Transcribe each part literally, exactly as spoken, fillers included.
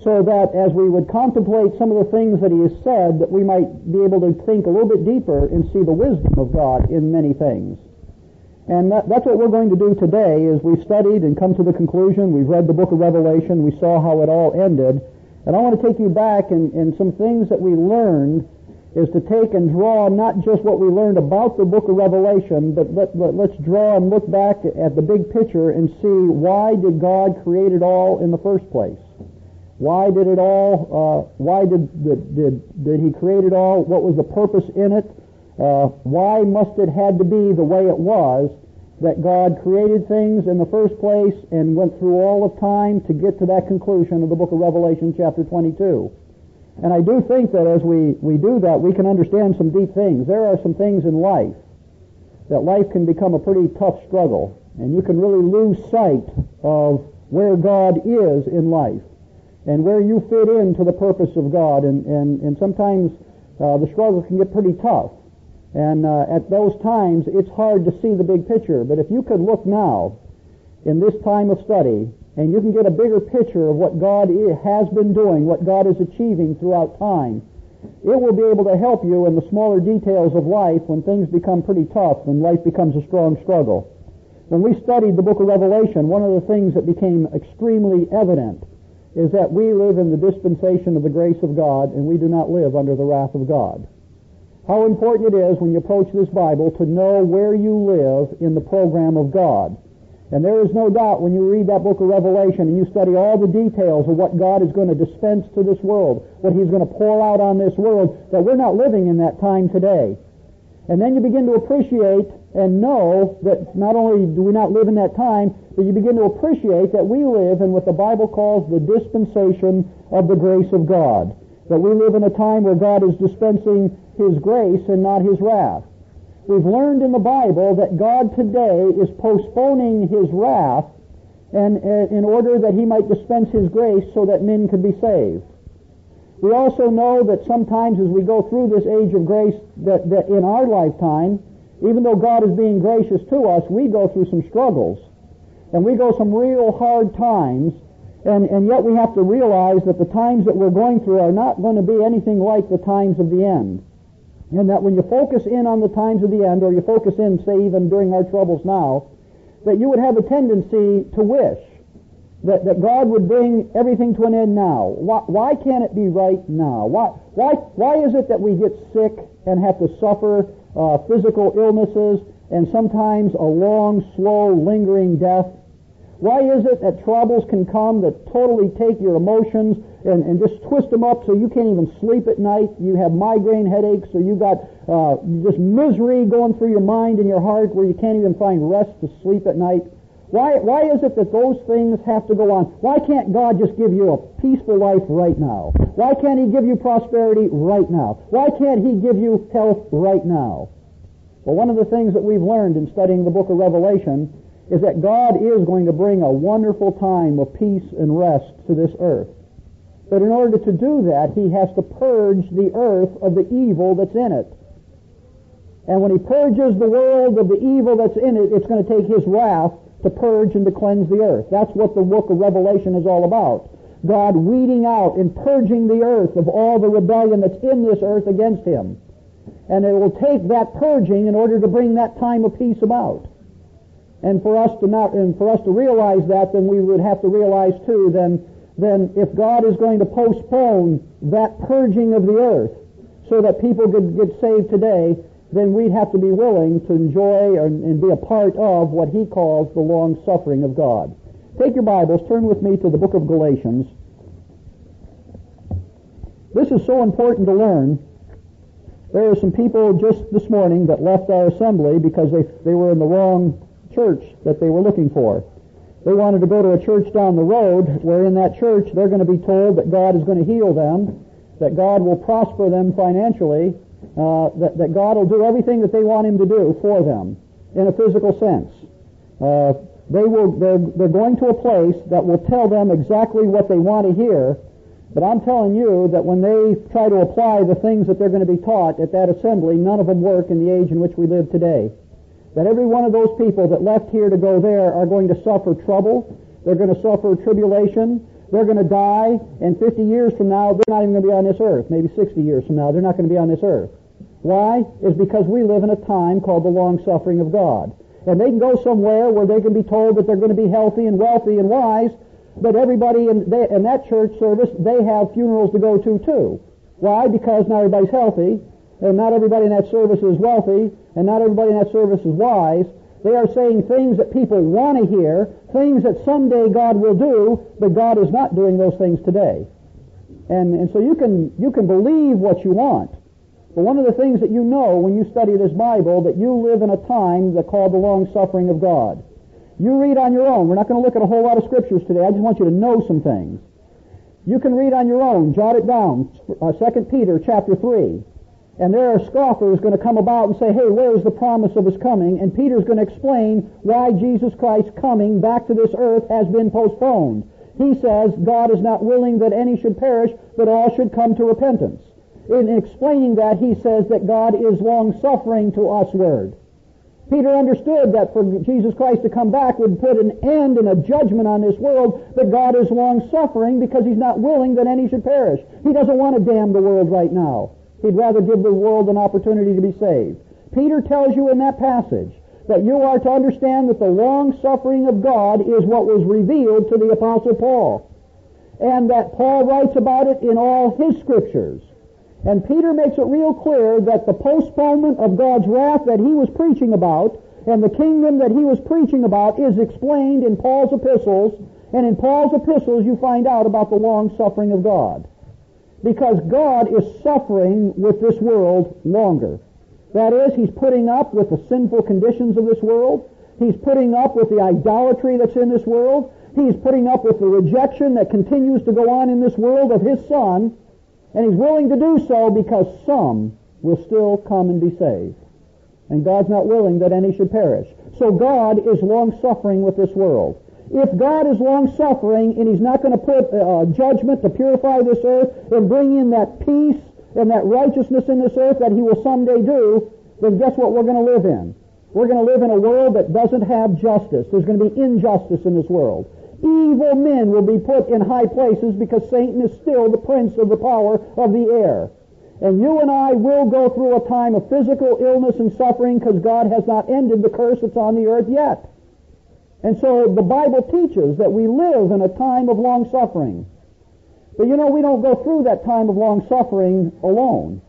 so that as we would contemplate some of the things that he has said, that we might be able to think a little bit deeper and see the wisdom of God in many things. And that, that's what we're going to do today. Is we've studied and come to the conclusion. We've read the book of Revelation. We saw how it all ended. And I want to take you back in, in some things that we learned, is to take and draw not just what we learned about the book of Revelation, but let, let, let's draw and look back at the big picture and see, why did God create it all in the first place? Why did it all, uh, why did, did, did, did he create it all? What was the purpose in it? Uh, why must it had to be the way it was, that God created things in the first place and went through all of time to get to that conclusion of the book of Revelation chapter twenty-two? And I do think that as we, we do that, we can understand some deep things. There are some things in life that life can become a pretty tough struggle, and you can really lose sight of where God is in life and where you fit into the purpose of God. And, and, and sometimes uh, the struggle can get pretty tough. And uh, at those times, it's hard to see the big picture. But if you could look now in this time of study, and you can get a bigger picture of what God has been doing, what God is achieving throughout time, it will be able to help you in the smaller details of life when things become pretty tough and life becomes a strong struggle. When we studied the book of Revelation, one of the things that became extremely evident is that we live in the dispensation of the grace of God, and we do not live under the wrath of God. How important it is when you approach this Bible to know where you live in the program of God. And there is no doubt when you read that book of Revelation and you study all the details of what God is going to dispense to this world, what he's going to pour out on this world, that we're not living in that time today. And then you begin to appreciate and know that not only do we not live in that time, but you begin to appreciate that we live in what the Bible calls the dispensation of the grace of God. That we live in a time where God is dispensing his grace and not his wrath. We've learned in the Bible that God today is postponing his wrath and uh, in order that he might dispense his grace so that men could be saved. We also know that sometimes as we go through this age of grace, that, that in our lifetime, even though God is being gracious to us, we go through some struggles. And we go some real hard times, and, and yet we have to realize that the times that we're going through are not going to be anything like the times of the end. And that when you focus in on the times of the end, or you focus in, say, even during our troubles now, that you would have a tendency to wish that, that God would bring everything to an end now. Why, why can't it be right now? Why, why, why is it that we get sick and have to suffer uh, physical illnesses and sometimes a long, slow, lingering death? Why is it that troubles can come that totally take your emotions and, and just twist them up so you can't even sleep at night? You have migraine headaches, or you got uh, just misery going through your mind and your heart where you can't even find rest to sleep at night. Why, why is it that those things have to go on? Why can't God just give you a peaceful life right now? Why can't he give you prosperity right now? Why can't he give you health right now? Well, one of the things that we've learned in studying the book of Revelation is that God is going to bring a wonderful time of peace and rest to this earth. But in order to do that, he has to purge the earth of the evil that's in it. And when he purges the world of the evil that's in it, it's going to take his wrath to purge and to cleanse the earth. That's what the book of Revelation is all about. God weeding out and purging the earth of all the rebellion that's in this earth against him. And it will take that purging in order to bring that time of peace about. And for us to not, and for us to realize that, then we would have to realize too, then, then if God is going to postpone that purging of the earth so that people could get saved today, then we'd have to be willing to enjoy and, and be a part of what he calls the long suffering of God. Take your Bibles, turn with me to the book of Galatians. This is so important to learn. There are some people just this morning that left our assembly because they, they were in the wrong church that they were looking for. They wanted to go to a church down the road where in that church they're going to be told that God is going to heal them, that God will prosper them financially, uh, that, that God will do everything that they want him to do for them in a physical sense. Uh, they will, they're, they're going to a place that will tell them exactly what they want to hear, but I'm telling you that when they try to apply the things that they're going to be taught at that assembly, none of them work in the age in which we live today. That every one of those people that left here to go there are going to suffer trouble. They're going to suffer tribulation. they're going to die, and fifty years from now, they're not even going to be on this earth. Maybe sixty years from now, they're not going to be on this earth. Why? It's because we live in a time called the long-suffering of God. And they can go somewhere where they can be told that they're going to be healthy and wealthy and wise, but everybody in, they, in that church service, they have funerals to go to too. Why? Because not everybody's healthy, and not everybody in that service is wealthy, and not everybody in that service is wise. They are saying things that people want to hear, things that someday God will do, but God is not doing those things today. And, and so you can, you can believe what you want. But one of the things that you know when you study this Bible, that you live in a time that's called the long-suffering of God. You read on your own. We're not going to look at a whole lot of scriptures today. I just want you to know some things. You can read on your own. Jot it down. Uh, Second Peter chapter three. And there are scoffers going to come about and say, hey, where is the promise of his coming? And Peter's going to explain why Jesus Christ's coming back to this earth has been postponed. He says God is not willing that any should perish, but all should come to repentance. In explaining that, he says that God is long-suffering to usward. Peter understood that for Jesus Christ to come back would put an end and a judgment on this world, but God is long-suffering because he's not willing that any should perish. He doesn't want to damn the world right now. He'd rather give the world an opportunity to be saved. Peter tells you in that passage that you are to understand that the long-suffering of God is what was revealed to the Apostle Paul, and that Paul writes about it in all his scriptures. And Peter makes it real clear that the postponement of God's wrath that he was preaching about and the kingdom that he was preaching about is explained in Paul's epistles, and in Paul's epistles you find out about the long-suffering of God. Because God is suffering with this world longer. That is, he's putting up with the sinful conditions of this world. He's putting up with the idolatry that's in this world. He's putting up with the rejection that continues to go on in this world of his Son. And he's willing to do so because some will still come and be saved. And God's not willing that any should perish. So God is long-suffering with this world. If God is long-suffering and he's not going to put uh, judgment to purify this earth and bring in that peace and that righteousness in this earth that he will someday do, then guess what we're going to live in? We're going to live in a world that doesn't have justice. There's going to be injustice in this world. Evil men will be put in high places because Satan is still the prince of the power of the air. And you and I will go through a time of physical illness and suffering because God has not ended the curse that's on the earth yet. And so the Bible teaches that we live in a time of long suffering. But you know, we don't go through that time of long suffering alone.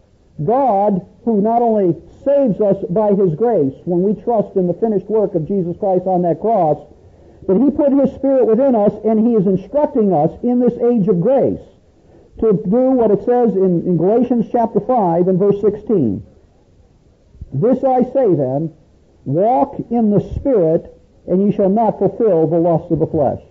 God, who not only saves us by his grace when we trust in the finished work of Jesus Christ on that cross, but he put his Spirit within us, and he is instructing us in this age of grace to do what it says in, in Galatians chapter five and verse sixteen. This I say then, walk in the Spirit, and ye shall not fulfill the lust of the flesh.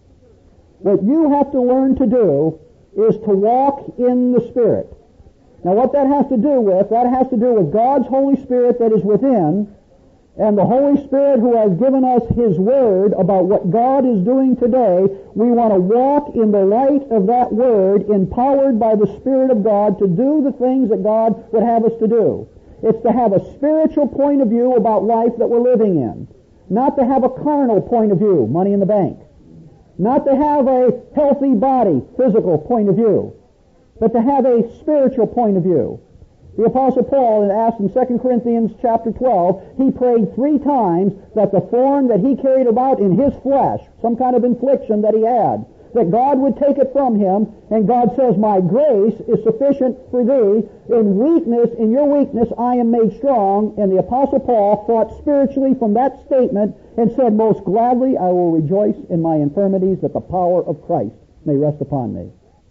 What you have to learn to do is to walk in the Spirit. Now what that has to do with, that has to do with God's Holy Spirit that is within, and the Holy Spirit who has given us his word about what God is doing today. We want to walk in the light of that word, empowered by the Spirit of God to do the things that God would have us to do. It's to have a spiritual point of view about life that we're living in. Not to have a carnal point of view, money in the bank. Not to have a healthy body, physical point of view. But to have a spiritual point of view. The Apostle Paul asked in Second Corinthians chapter twelve, he prayed three times that the thorn that he carried about in his flesh, some kind of infliction that he had, that God would take it from him, and God says, my grace is sufficient for thee. In weakness, in your weakness, I am made strong. And the Apostle Paul thought spiritually from that statement and said, most gladly I will rejoice in my infirmities, that the power of Christ may rest upon me.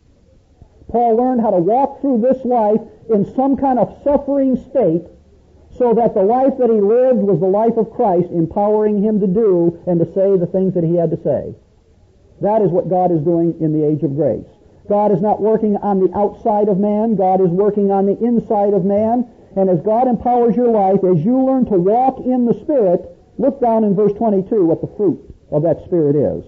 Paul learned how to walk through this life in some kind of suffering state, so that the life that he lived was the life of Christ, empowering him to do and to say the things that he had to say. That is what God is doing in the age of grace. God is not working on the outside of man. God is working on the inside of man. And as God empowers your life, as you learn to walk in the Spirit, look down in verse twenty-two what the fruit of that Spirit is.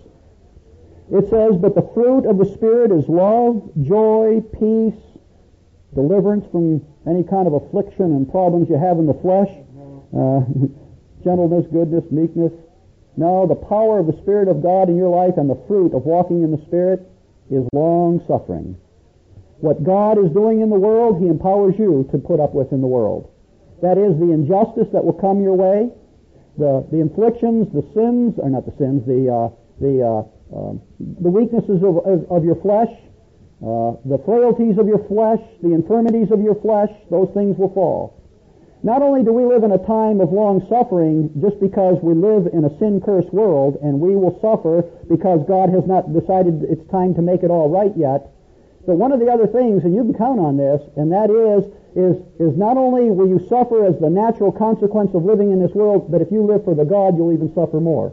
It says, but the fruit of the Spirit is love, joy, peace, deliverance from any kind of affliction and problems you have in the flesh, uh, gentleness, goodness, meekness, No, the power of the Spirit of God in your life and the fruit of walking in the Spirit is long-suffering. What God is doing in the world, He empowers you to put up with in the world. That is, the injustice that will come your way, the the inflictions, the sins, or not the sins, the uh, the uh, uh, the weaknesses of, of, of your flesh, uh, the frailties of your flesh, the infirmities of your flesh, those things will fall. Not only do we live in a time of long suffering just because we live in a sin-cursed world, and we will suffer because God has not decided it's time to make it all right yet, but one of the other things, and you can count on this, and that is, is, is not only will you suffer as the natural consequence of living in this world, but if you live for the God, you'll even suffer more.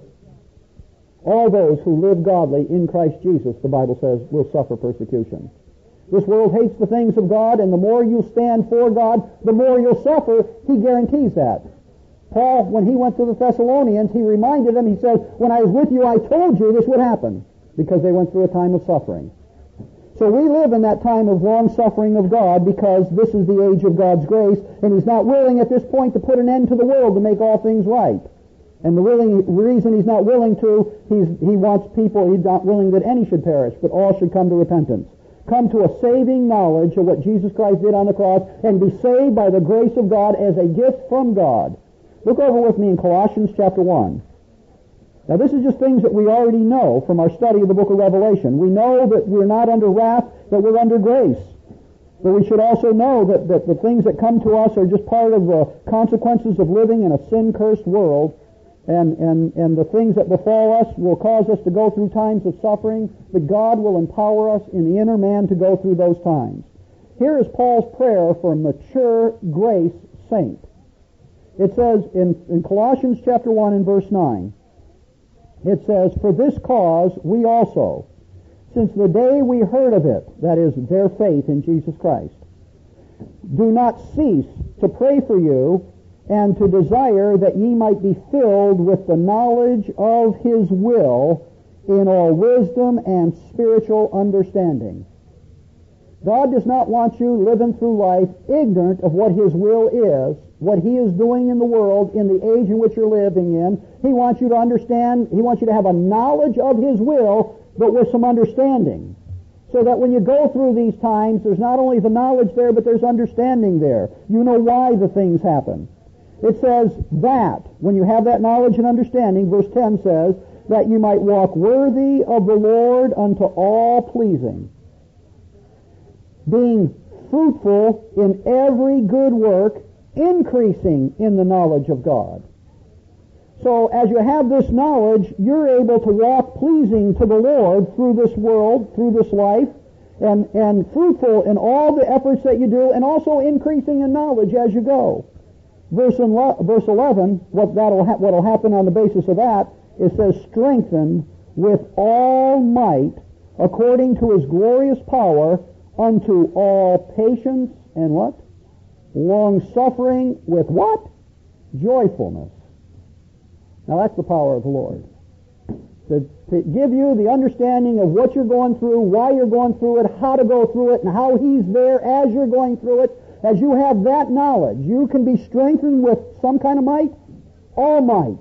All those who live godly in Christ Jesus, the Bible says, will suffer persecution. This world hates the things of God, and the more you stand for God, the more you'll suffer. He guarantees that. Paul, when he went to the Thessalonians, he reminded them, he said, when I was with you, I told you this would happen, because they went through a time of suffering. So we live in that time of long suffering of God because this is the age of God's grace, and He's not willing at this point to put an end to the world to make all things right. And the willing, reason He's not willing to, he's, He wants people, He's not willing that any should perish, but all should come to repentance. Come to a saving knowledge of what Jesus Christ did on the cross and be saved by the grace of God as a gift from God. Look over with me in Colossians chapter one. Now this is just things that we already know from our study of the book of Revelation. We know that we're not under wrath, that we're under grace. But we should also know that, that the things that come to us are just part of the consequences of living in a sin-cursed world. And, and, and the things that befall us will cause us to go through times of suffering, but God will empower us in the inner man to go through those times. Here is Paul's prayer for a mature grace saint. It says in, in Colossians chapter one and verse nine, it says, for this cause we also, since the day we heard of it, that is, their faith in Jesus Christ, do not cease to pray for you and to desire that ye might be filled with the knowledge of His will in all wisdom and spiritual understanding. God does not want you living through life ignorant of what His will is, what He is doing in the world, in the age in which you're living in. He wants you to understand, He wants you to have a knowledge of His will, but with some understanding. So that when you go through these times, there's not only the knowledge there, but there's understanding there. You know why the things happen. It says that, when you have that knowledge and understanding, verse ten says, that you might walk worthy of the Lord unto all pleasing, being fruitful in every good work, increasing in the knowledge of God. So as you have this knowledge, you're able to walk pleasing to the Lord through this world, through this life, and, and fruitful in all the efforts that you do, and also increasing in knowledge as you go. Verse eleven, what that'll ha- what'll happen on the basis of that, it says, strengthened with all might according to His glorious power unto all patience and what? Long-suffering with what? Joyfulness. Now that's the power of the Lord. To, to give you the understanding of what you're going through, why you're going through it, how to go through it, and how He's there as you're going through it. As you have that knowledge, you can be strengthened with some kind of might, all might.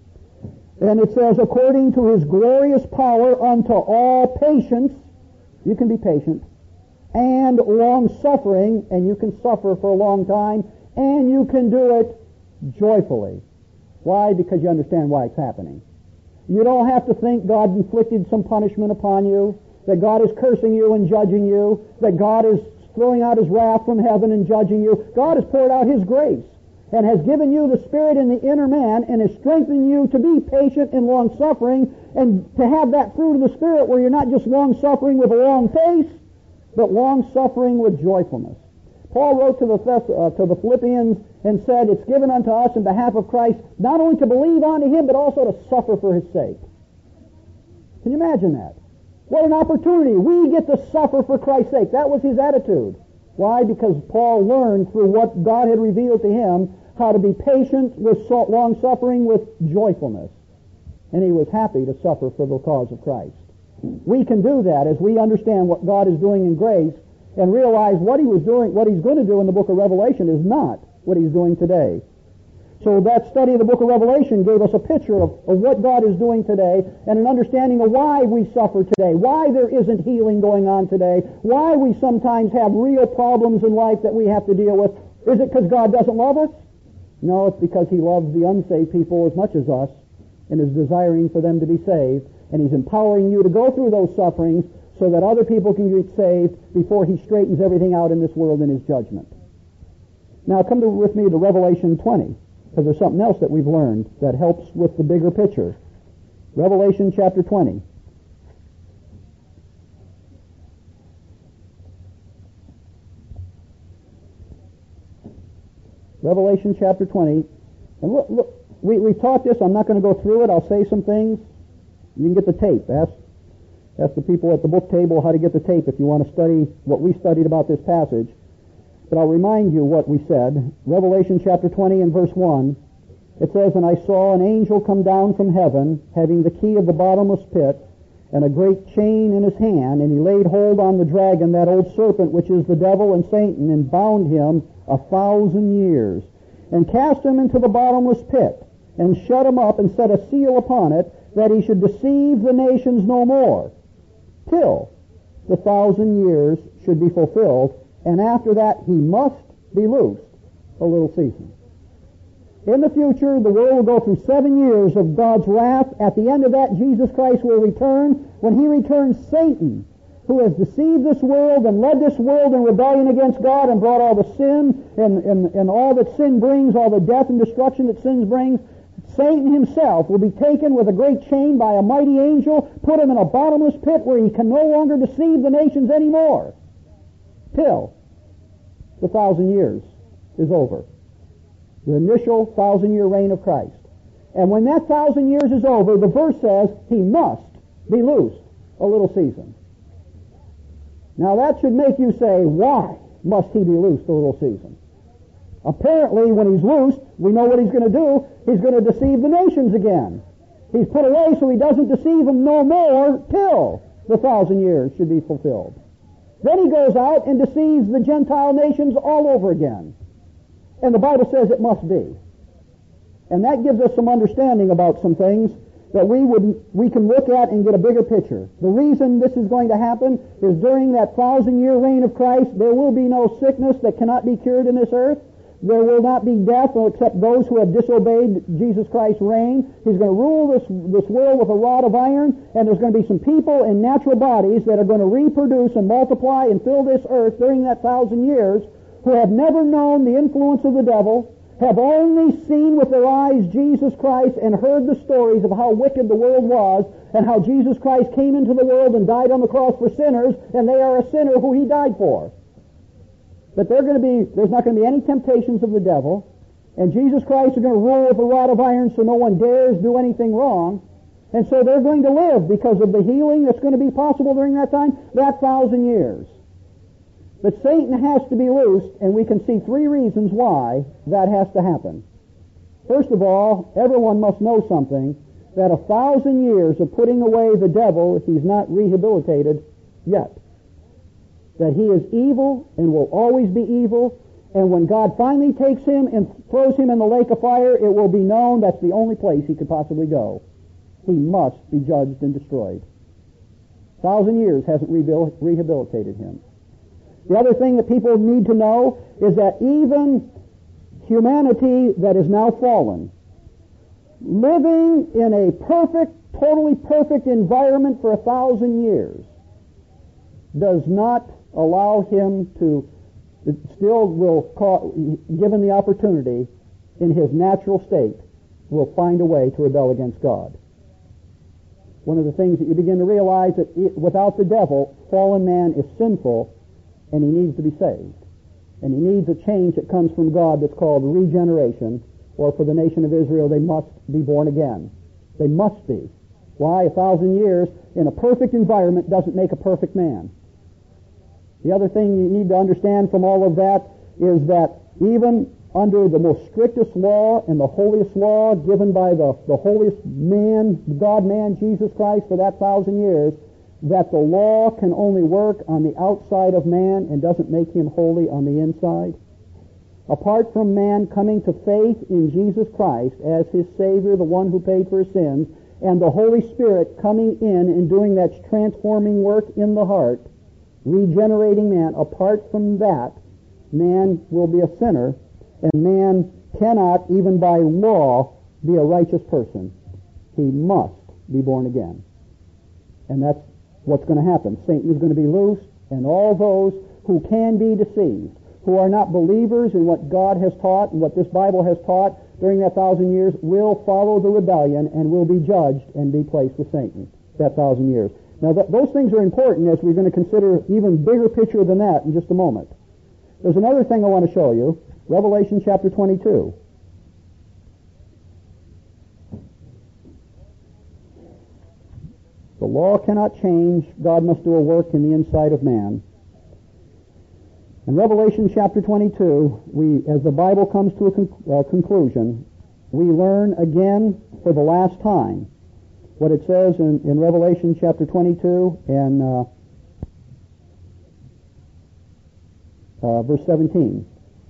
And it says, according to His glorious power unto all patience, you can be patient, and long-suffering, and you can suffer for a long time, and you can do it joyfully. Why? Because you understand why it's happening. You don't have to think God inflicted some punishment upon you, that God is cursing you and judging you, that God is throwing out His wrath from heaven and judging you. God has poured out His grace and has given you the Spirit in the inner man and has strengthened you to be patient and long-suffering and to have that fruit of the Spirit where you're not just long-suffering with a long face, but long-suffering with joyfulness. Paul wrote to the, Thess- uh, to the Philippians and said, it's given unto us in behalf of Christ not only to believe unto Him, but also to suffer for His sake. Can you imagine that? What an opportunity. We get to suffer for Christ's sake. That was his attitude. Why? Because Paul learned through what God had revealed to him how to be patient with long-suffering with joyfulness. And he was happy to suffer for the cause of Christ. We can do that as we understand what God is doing in grace and realize what He was doing, what He's going to do in the book of Revelation is not what He's doing today. So that study of the book of Revelation gave us a picture of, of what God is doing today and an understanding of why we suffer today, why there isn't healing going on today, why we sometimes have real problems in life that we have to deal with. Is it because God doesn't love us? No, it's because He loves the unsaved people as much as us and is desiring for them to be saved. And He's empowering you to go through those sufferings so that other people can get saved before He straightens everything out in this world in His judgment. Now come to, with me to Revelation twenty, because there's something else that we've learned that helps with the bigger picture. Revelation chapter twenty. Revelation chapter twenty. And look, look we, we've taught this. I'm not going to go through it. I'll say some things. You can get the tape. Ask, ask the people at the book table how to get the tape if you want to study what we studied about this passage. But I'll remind you what we said. Revelation chapter twenty and verse one. It says, "And I saw an angel come down from heaven, having the key of the bottomless pit, and a great chain in his hand, and he laid hold on the dragon, that old serpent, which is the devil and Satan, and bound him a thousand years, and cast him into the bottomless pit, and shut him up, and set a seal upon it, that he should deceive the nations no more, till the thousand years should be fulfilled, and after that he must be loosed a little season." In the future, the world will go through seven years of God's wrath. At the end of that, Jesus Christ will return. When He returns, Satan, who has deceived this world and led this world in rebellion against God and brought all the sin and, and, and all that sin brings, all the death and destruction that sin brings, Satan himself will be taken with a great chain by a mighty angel, put him in a bottomless pit where he can no longer deceive the nations anymore, till the thousand years is over. The initial thousand-year reign of Christ. And when that thousand years is over, the verse says, he must be loosed a little season. Now that should make you say, why must he be loosed a little season? Apparently, when he's loosed, we know what he's going to do. He's going to deceive the nations again. He's put away so he doesn't deceive them no more till the thousand years should be fulfilled. Then he goes out and deceives the Gentile nations all over again. And the Bible says it must be. And that gives us some understanding about some things that we would we can look at and get a bigger picture. The reason this is going to happen is during that thousand-year reign of Christ, there will be no sickness that cannot be cured in this earth. There will not be death except those who have disobeyed Jesus Christ's reign. He's going to rule this, this world with a rod of iron, and there's going to be some people in natural bodies that are going to reproduce and multiply and fill this earth during that thousand years who have never known the influence of the devil, have only seen with their eyes Jesus Christ and heard the stories of how wicked the world was and how Jesus Christ came into the world and died on the cross for sinners, and they are a sinner who He died for. But they're going to be, there's not going to be any temptations of the devil, and Jesus Christ is going to rule with a rod of iron so no one dares do anything wrong. And so they're going to live because of the healing that's going to be possible during that time, that thousand years. But Satan has to be loosed, and we can see three reasons why that has to happen. First of all, everyone must know something, that a thousand years of putting away the devil, he's not rehabilitated yet. That he is evil and will always be evil, and when God finally takes him and throws him in the lake of fire, it will be known that's the only place he could possibly go. He must be judged and destroyed. A thousand years hasn't rehabilitated him. The other thing that people need to know is that even humanity that is now fallen, living in a perfect, totally perfect environment for a thousand years, does not allow him to, still will, call, given the opportunity, in his natural state, will find a way to rebel against God. One of the things that you begin to realize that it, without the devil, fallen man is sinful, and he needs to be saved. And he needs a change that comes from God that's called regeneration, or for the nation of Israel, they must be born again. They must be. Why? A thousand years in a perfect environment doesn't make a perfect man. The other thing you need to understand from all of that is that even under the most strictest law and the holiest law given by the, the holiest man, God-man, Jesus Christ, for that thousand years, that the law can only work on the outside of man and doesn't make him holy on the inside. apart from man coming to faith in Jesus Christ as his Savior, the one who paid for his sins, and the Holy Spirit coming in and doing that transforming work in the heart, regenerating man, apart from that, man will be a sinner, and man cannot, even by law, be a righteous person. He must be born again. And that's what's going to happen. Satan is going to be loosed, and all those who can be deceived, who are not believers in what God has taught and what this Bible has taught during that thousand years, will follow the rebellion and will be judged and be placed with Satan that thousand years. Now, th- those things are important as we're going to consider even bigger picture than that in just a moment. There's another thing I want to show you. Revelation chapter twenty-two. The law cannot change. God must do a work in the inside of man. In Revelation chapter twenty-two, we, as the Bible comes to a con- uh, conclusion, we learn again for the last time what it says in, in Revelation chapter twenty-two and uh, uh, verse seventeen.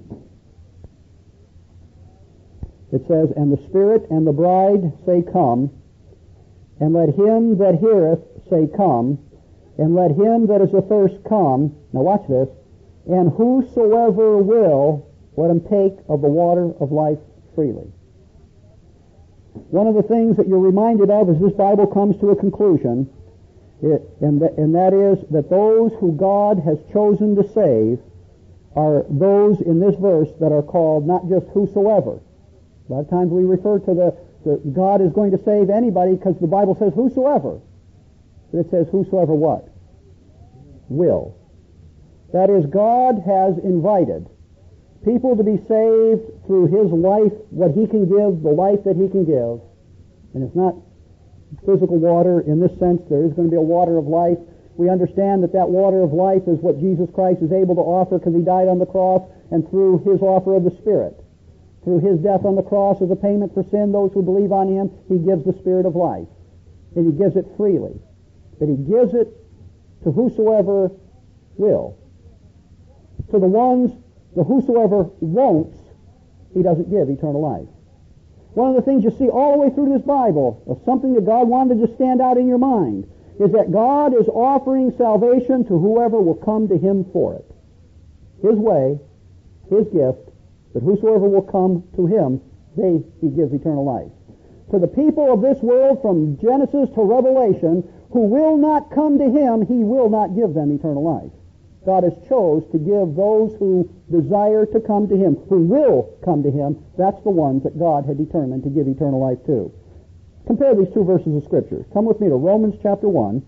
It says, "And the Spirit and the bride say, Come, and let him that heareth say, Come, and let him that is athirst come." Now watch this. "And whosoever will, let him take of the water of life freely." One of the things that you're reminded of as this Bible comes to a conclusion, it, and, th- and that is that those who God has chosen to save are those in this verse that are called not just whosoever. A lot of times we refer to the, the God is going to save anybody because the Bible says whosoever. But it says whosoever what? Will. That is, God has invited people to be saved through His life, what He can give, the life that He can give. And it's not physical water in this sense. There is going to be a water of life. We understand that that water of life is what Jesus Christ is able to offer because He died on the cross, and through His offer of the Spirit. Through His death on the cross as a payment for sin, those who believe on Him, He gives the Spirit of life. And He gives it freely. But He gives it to whosoever will. To the ones, the whosoever won't, He doesn't give eternal life. One of the things you see all the way through this Bible, of something that God wanted to stand out in your mind, is that God is offering salvation to whoever will come to Him for it. His way, His gift, that whosoever will come to Him, they He gives eternal life. To the people of this world, from Genesis to Revelation, who will not come to Him, He will not give them eternal life. God has chose to give those who desire to come to Him, who will come to Him, that's the ones that God had determined to give eternal life to. Compare these two verses of Scripture. Come with me to Romans chapter one.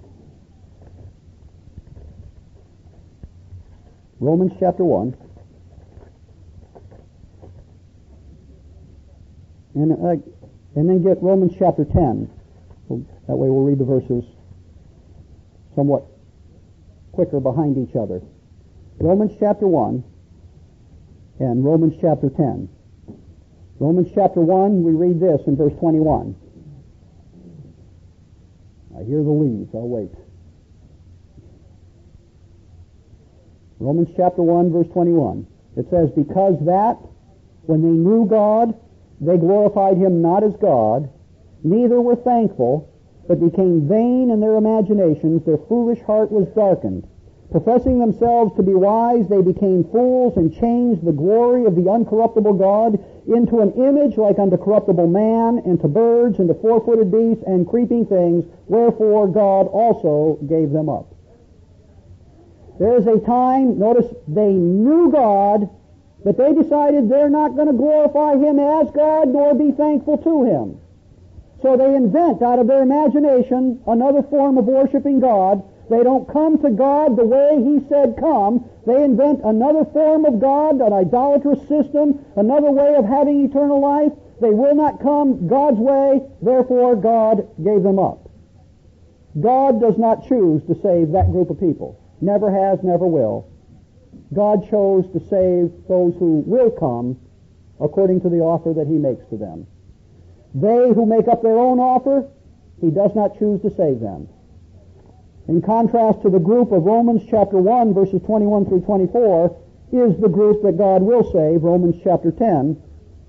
Romans chapter one. And, uh, and then get Romans chapter ten. That way we'll read the verses somewhat quicker behind each other. Romans chapter one and Romans chapter ten. Romans chapter one, we read this in verse twenty-one. I hear the leaves, I'll wait. Romans chapter one, verse twenty-one. It says, "Because that, when they knew God, they glorified Him not as God, neither were thankful, but became vain in their imaginations, their foolish heart was darkened. Professing themselves to be wise, they became fools, and changed the glory of the uncorruptible God into an image like unto corruptible man, and to birds, and to four-footed beasts, and creeping things, wherefore God also gave them up." There is a time, notice, they knew God, but they decided they're not going to glorify Him as God, nor be thankful to Him. So they invent out of their imagination another form of worshiping God. They don't come to God the way He said come. They invent another form of God, an idolatrous system, another way of having eternal life. They will not come God's way, therefore God gave them up. God does not choose to save that group of people. Never has, never will. God chose to save those who will come according to the offer that He makes to them. They who make up their own offer, He does not choose to save them. In contrast to the group of Romans chapter one, verses twenty-one through twenty-four, is the group that God will save, Romans chapter ten.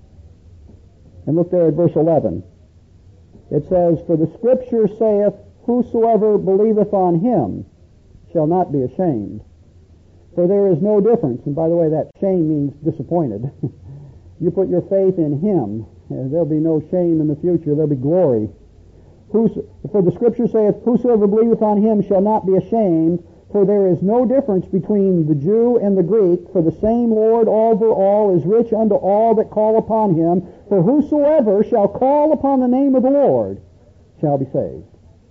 And look there at verse eleven. It says, "For the Scripture saith, Whosoever believeth on him shall not be ashamed. For there is no difference." And by the way, that shame means disappointed. You put your faith in him, and there'll be no shame in the future. There'll be glory. Whoso, for the Scripture saith, Whosoever believeth on him shall not be ashamed. For there is no difference between the Jew and the Greek. For the same Lord over all is rich unto all that call upon him. For whosoever shall call upon the name of the Lord shall be saved.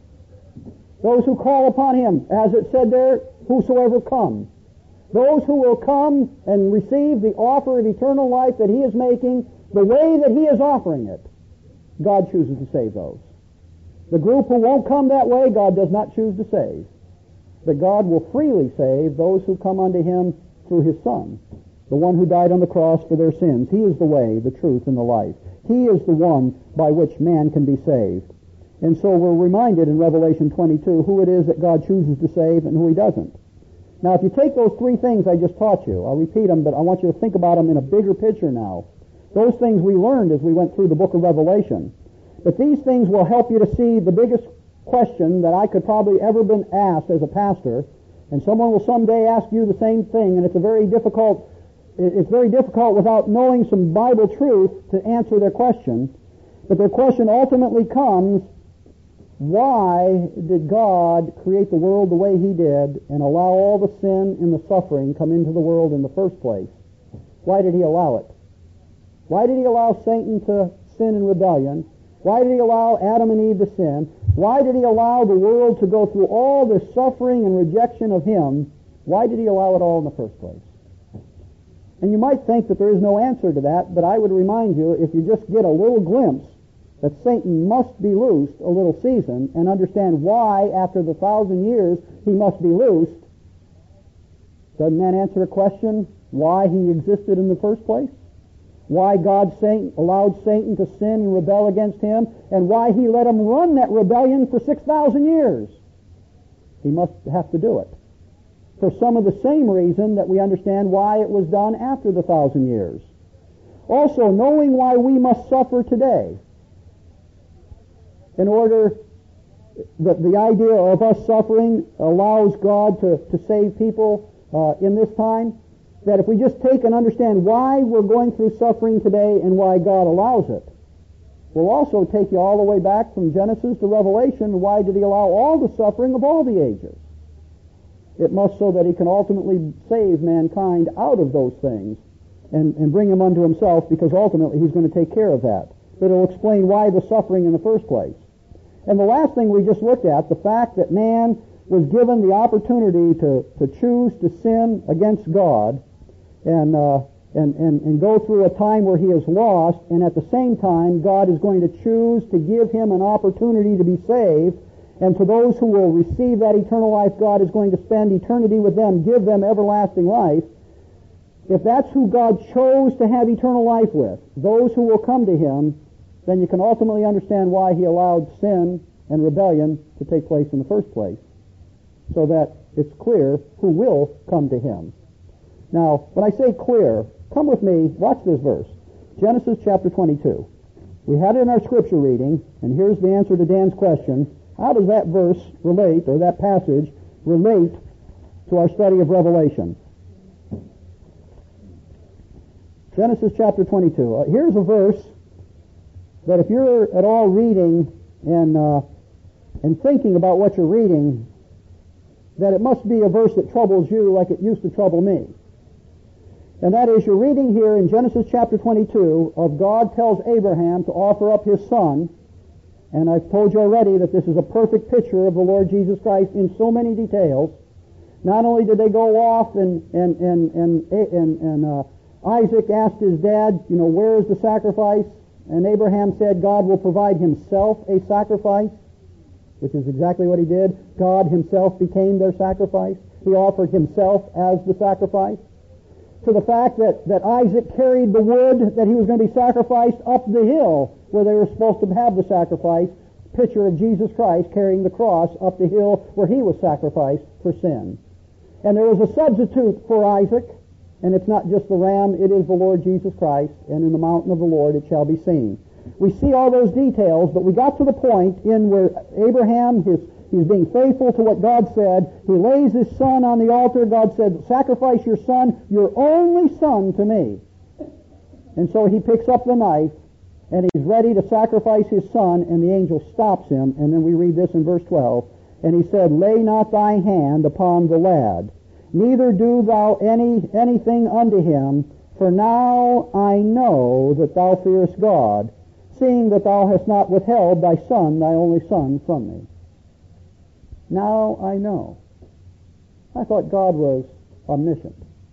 Those who call upon him, as it said there, whosoever come. Those who will come and receive the offer of eternal life that he is making, the way that he is offering it, God chooses to save those. The group who won't come that way, God does not choose to save. But God will freely save those who come unto him through his Son, the one who died on the cross for their sins. He is the way, the truth, and the life. He is the one by which man can be saved. And so we're reminded in Revelation twenty-two who it is that God chooses to save and who he doesn't. Now, if you take those three things I just taught you, I'll repeat them, but I want you to think about them in a bigger picture now. Those things we learned as we went through the book of Revelation. But these things will help you to see the biggest question that I could probably ever been asked as a pastor, and someone will someday ask you the same thing, and it's a very difficult, it's very difficult without knowing some Bible truth to answer their question. But their question ultimately comes, why did God create the world the way he did and allow all the sin and the suffering come into the world in the first place? Why did he allow it? Why did he allow Satan to sin in rebellion? Why did he allow Adam and Eve to sin? Why did he allow the world to go through all this suffering and rejection of him? Why did he allow it all in the first place? And you might think that there is no answer to that, but I would remind you, if you just get a little glimpse that Satan must be loosed a little season and understand why, after the thousand years, he must be loosed, doesn't that answer a question why he existed in the first place? Why God Satan, allowed Satan to sin and rebel against him, and why he let him run that rebellion for six thousand years? He must have to do it. For some of the same reason that we understand why it was done after the thousand years. Also, knowing why we must suffer today, in order, the, the idea of us suffering allows God to, to save people uh, in this time, that if we just take and understand why we're going through suffering today and why God allows it, we'll also take you all the way back from Genesis to Revelation. Why did he allow all the suffering of all the ages? It must so that he can ultimately save mankind out of those things and, and bring them unto himself, because ultimately he's going to take care of that. But it'll explain why the suffering in the first place. And the last thing we just looked at, the fact that man was given the opportunity to, to choose to sin against God and, uh, and, and, and go through a time where he is lost, and at the same time God is going to choose to give him an opportunity to be saved, and for those who will receive that eternal life, God is going to spend eternity with them, give them everlasting life. If that's who God chose to have eternal life with, those who will come to him, then you can ultimately understand why he allowed sin and rebellion to take place in the first place, so that it's clear who will come to him. Now, when I say clear, come with me, watch this verse. Genesis chapter twenty-two. We had it in our scripture reading, and here's the answer to Dan's question. How does that verse relate, or that passage, relate to our study of Revelation? Genesis chapter twenty-two. Uh, here's a verse that if you're at all reading and uh, and thinking about what you're reading, that it must be a verse that troubles you like it used to trouble me. And that is, you're reading here in Genesis chapter twenty-two of God tells Abraham to offer up his son, and I've told you already that this is a perfect picture of the Lord Jesus Christ in so many details. Not only did they go off and and and and and, and uh, Isaac asked his dad, you know, where is the sacrifice? And Abraham said, God will provide himself a sacrifice, which is exactly what he did. God himself became their sacrifice. He offered himself as the sacrifice. To the fact that, that Isaac carried the wood that he was going to be sacrificed up the hill where they were supposed to have the sacrifice, picture of Jesus Christ carrying the cross up the hill where he was sacrificed for sin. And there was a substitute for Isaac, And it's not just the ram, it is the Lord Jesus Christ, and in the mountain of the Lord it shall be seen. We see all those details, but we got to the point in where Abraham, his, he's being faithful to what God said. He lays his son on the altar. God said, sacrifice your son, your only son, to me. And so he picks up the knife, and he's ready to sacrifice his son, and the angel stops him. And then we read this in verse twelve. And he said, lay not thy hand upon the lad, neither do thou any anything unto him, for now I know that thou fearest God, seeing that thou hast not withheld thy son, thy only son, from me. Now I know. I thought God was omniscient.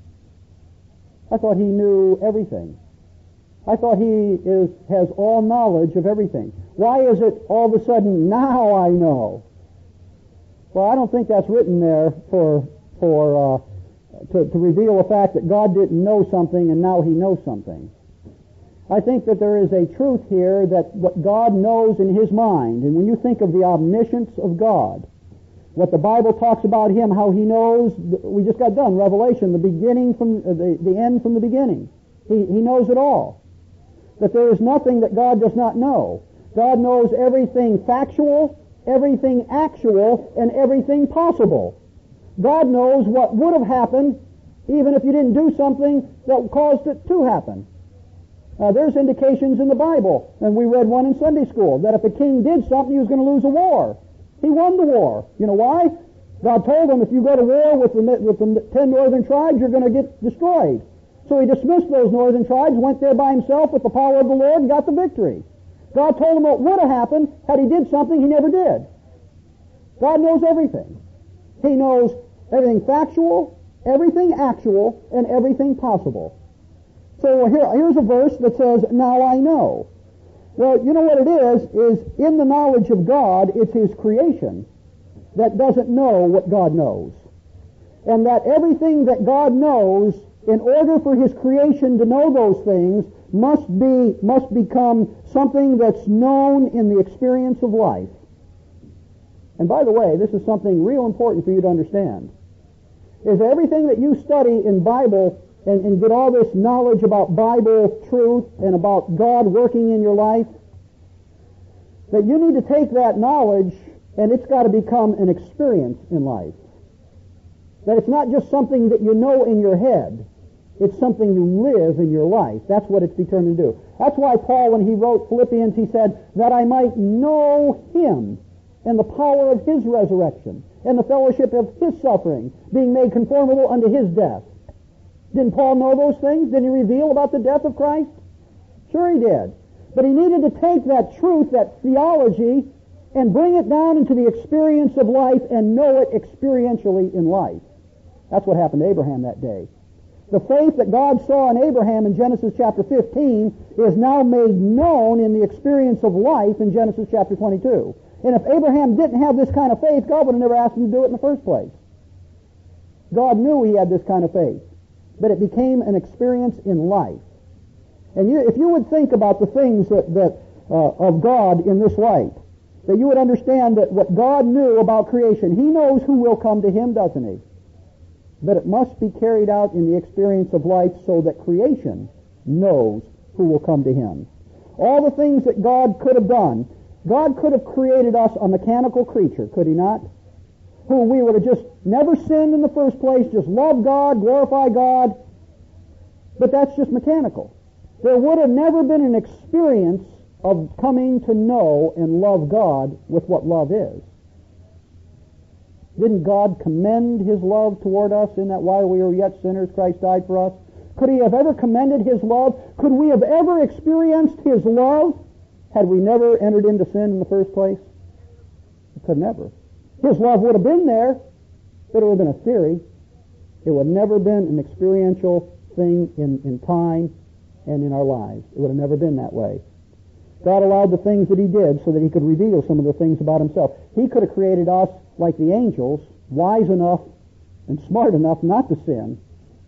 I thought he knew everything. I thought he is has all knowledge of everything. Why is it all of a sudden, now I know? Well, I don't think that's written there for for uh, to, to reveal the fact that God didn't know something and now he knows something. I think that there is a truth here that what God knows in his mind, and when you think of the omniscience of God, what the Bible talks about him, how he knows, we just got done, Revelation, the beginning from uh, the, the end from the beginning. He, he knows it all. That there is nothing that God does not know. God knows everything factual, everything actual, and everything possible. God knows what would have happened even if you didn't do something that caused it to happen. Uh, there's indications in the Bible, and we read one in Sunday school, that if a king did something, he was going to lose a war. He won the war. You know why? God told him, if you go to war with the, with the ten northern tribes, you're going to get destroyed. So he dismissed those northern tribes, went there by himself with the power of the Lord, and got the victory. God told him what would have happened had he did something he never did. God knows everything. He knows everything factual, everything actual, and everything possible. So here, here's a verse that says, now I know. Well, you know what it is, is in the knowledge of God, it's his creation that doesn't know what God knows. And that everything that God knows, in order for his creation to know those things, must be, must become something that's known in the experience of life. And by the way, this is something real important for you to understand, is everything that you study in Bible and, and get all this knowledge about Bible truth and about God working in your life, that you need to take that knowledge and it's got to become an experience in life. That it's not just something that you know in your head. It's something you live in your life. That's what it's determined to do. That's why Paul, when he wrote Philippians, he said, that I might know him and the power of his resurrection and the fellowship of his suffering, being made conformable unto his death. Didn't Paul know those things? Didn't he reveal about the death of Christ? Sure he did. But he needed to take that truth, that theology, and bring it down into the experience of life and know it experientially in life. That's what happened to Abraham that day. The faith that God saw in Abraham in Genesis chapter fifteen is now made known in the experience of life in Genesis chapter twenty-two. And if Abraham didn't have this kind of faith, God would have never asked him to do it in the first place. God knew he had this kind of faith, but it became an experience in life. And you, if you would think about the things that, that uh, of God in this light, that you would understand that what God knew about creation, he knows who will come to him, doesn't he? But it must be carried out in the experience of life so that creation knows who will come to him. All the things that God could have done, God could have created us a mechanical creature, could he not? Who we would have just never sinned in the first place, just love God, glorify God. But that's just mechanical. There would have never been an experience of coming to know and love God with what love is. Didn't God commend his love toward us in that while we were yet sinners, Christ died for us? Could he have ever commended his love? Could we have ever experienced his love had we never entered into sin in the first place? We could never. His love would have been there, but it would have been a theory. It would have never been an experiential thing in, in time and in our lives. It would have never been that way. God allowed the things that he did so that he could reveal some of the things about himself. He could have created us like the angels, wise enough and smart enough not to sin.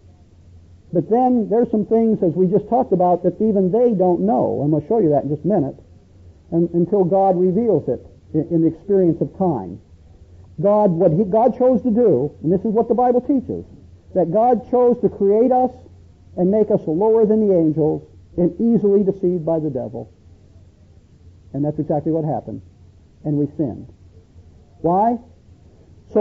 But then there's some things, as we just talked about, that even they don't know. I'm going to show you that in just a minute. And, until God reveals it in, in the experience of time. God, what he, God chose to do, and this is what the Bible teaches, that God chose to create us and make us lower than the angels and easily deceived by the devil. And that's exactly what happened. And we sinned. Why?